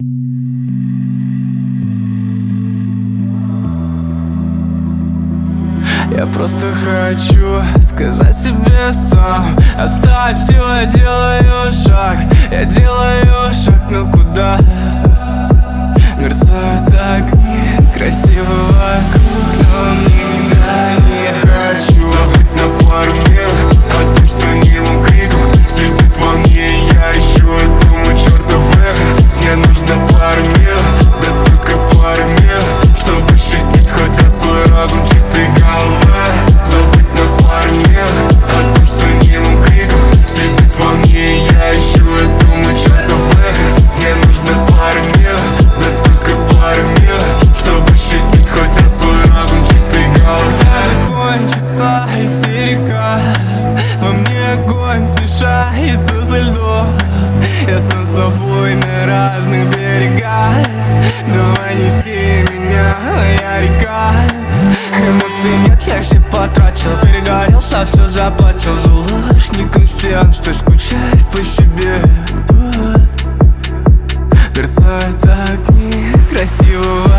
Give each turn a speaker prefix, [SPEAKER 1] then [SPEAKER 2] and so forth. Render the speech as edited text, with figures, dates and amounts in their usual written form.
[SPEAKER 1] Я просто хочу сказать себе сам: оставь все, я делаю шаг, но куда? Мерцают огни, красиво вокруг, но никогда не хочу забыть на пару мил о том, что немым криком сидит во мне. Я ищу этому чертов эхо. Мне нужно пару мил, да только пару мил, чтобы щадить хотя свой разум чистой головы. Забыть на пару мил о том, что немым криком сидит во мне. Я ищу этому чертов эхо. Мне нужно пару мил, да только пару мил, чтобы щадить хотя свой разум чистой головы. Когда закончится истерика, во мне огонь смешается со льдом. Я сам с собой на разных берегах. Давай неси меня, моя река. Эмоций нет, я все потратил, перегорелся, все заплатил за ложь. Не консиан, что скучать по себе. Мерцают огни, красивого